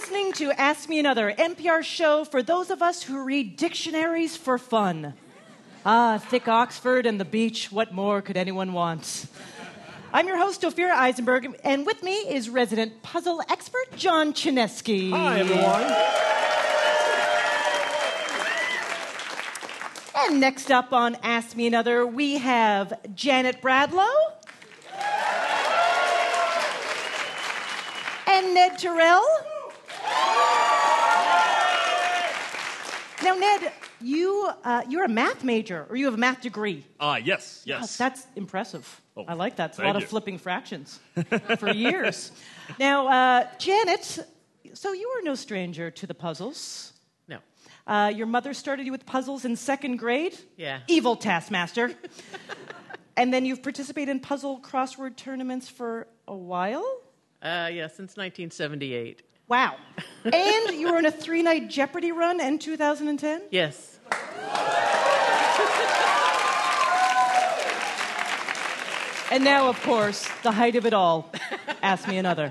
listening to Ask Me Another, NPR show for those of us who read dictionaries for fun. Thick Oxford and the beach, what more could anyone want? I'm your host, Ophira Eisenberg, and with me is resident puzzle expert John Chinesky. Hi, everyone. And next up on Ask Me Another, we have Janet Bradlow and Ned Terrell. Now, Ned, you're a math major, or you have a math degree. Yes. Oh, that's impressive. Oh, I like that. It's a thank lot you. of flipping fractions for years. Now, Janet, so you are no stranger to the puzzles. No. Your mother started you with puzzles in second grade? Yeah. Evil taskmaster. And then you've participated in puzzle crossword tournaments for a while? Yeah, since 1978. Wow. And you were in a 3-night Jeopardy run in 2010? Yes. And now, of course, the height of it all. Ask Me Another.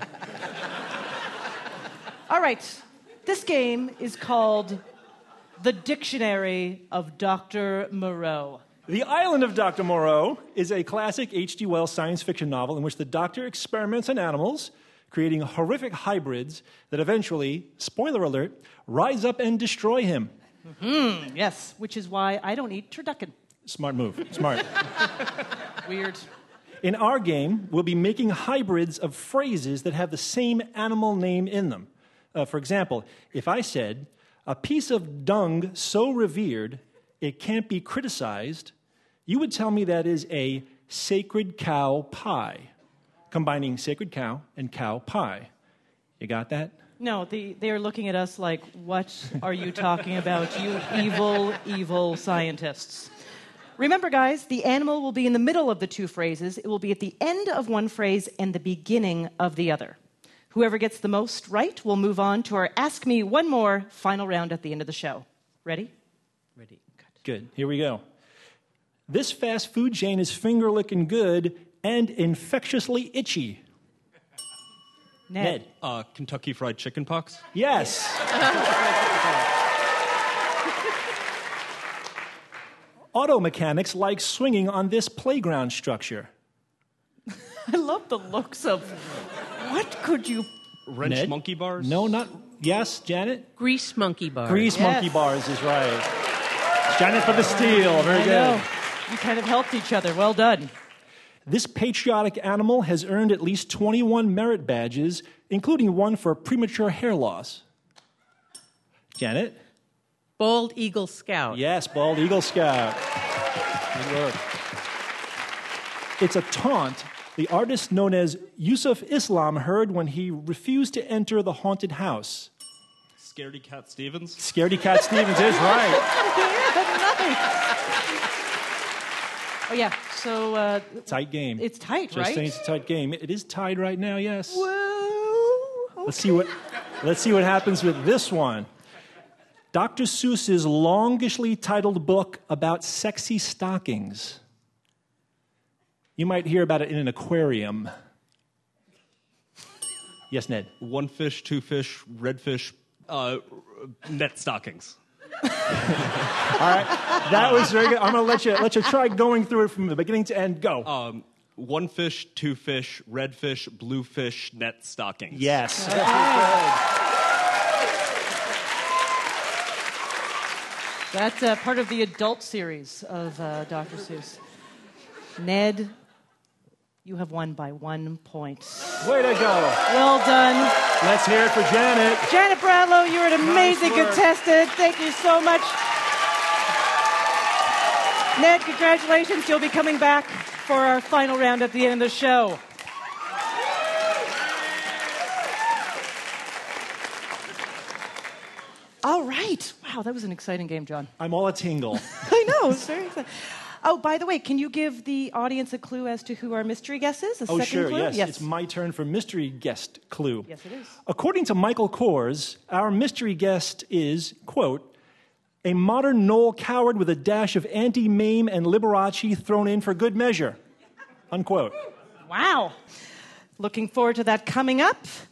All right. This game is called The Dictionary of Dr. Moreau. The Island of Dr. Moreau is a classic H.G. Wells science fiction novel in which the doctor experiments on animals, creating horrific hybrids that eventually, spoiler alert, rise up and destroy him. Yes, which is why I don't eat turducken. Smart move. Smart. Weird. In our game, we'll be making hybrids of phrases that have the same animal name in them. For example, if I said, a piece of dung so revered it can't be criticized, you would tell me that is a sacred cow pie, combining sacred cow and cow pie. You got that? No, they are looking at us like, what are you talking about, you evil, evil scientists? Remember, guys, the animal will be in the middle of the two phrases. It will be at the end of one phrase and the beginning of the other. Whoever gets the most right will move on to our Ask Me One More final round at the end of the show. Ready? Ready. Good. Here we go. This fast food chain is finger-licking good and infectiously itchy. Ned. Kentucky Fried Chicken Pox? Yes. Auto mechanics like swinging on this playground structure. I love the looks of, what could you... Wrench Ned? monkey bars? No, not... Yes, Janet? Grease monkey bar. Grease Yes. monkey bars is right. Janet for the steal. Very I good. know. You kind of helped each other. Well done. This patriotic animal has earned at least 21 merit badges, including one for premature hair loss. Janet? Bald Eagle Scout. Yes, bald Eagle Scout. Good work. It's a taunt the artist known as Yusuf Islam heard when he refused to enter the haunted house. Scaredy Cat Stevens? Scaredy Cat Stevens is right. Oh, yeah. So, Tight game. it's tight, Just right? saying it's a tight game. It is tied right now, yes. Whoa. Let's see what happens with this one. Dr. Seuss's longishly titled book about sexy stockings. You might hear about it in an aquarium. Yes, Ned? One fish, two fish, red fish, net stockings. All right, that was very good. I'm going to let you try going through it from the beginning to end. Go. One fish, two fish, red fish, blue fish, net stockings. Yes. That's part of the adult series of Dr. Seuss. Ned, you have won by 1 point. Way to go. Well done. Let's hear it for Janet. Janet Bradlow, you're an amazing Nice work. contestant. Thank you so much. Ned, congratulations. You'll be coming back for our final round at the end of the show. All right. Wow, that was an exciting game, John. I'm all a tingle. I know. It's very exciting. Oh, by the way, can you give the audience a clue as to who our mystery guest is? A Oh, second sure, clue? yes. It's my turn for mystery guest clue. Yes, it is. According to Michael Kors, our mystery guest is, quote, a modern Noel Coward with a dash of anti-Mame and Liberace thrown in for good measure, unquote. Wow. Looking forward to that coming up.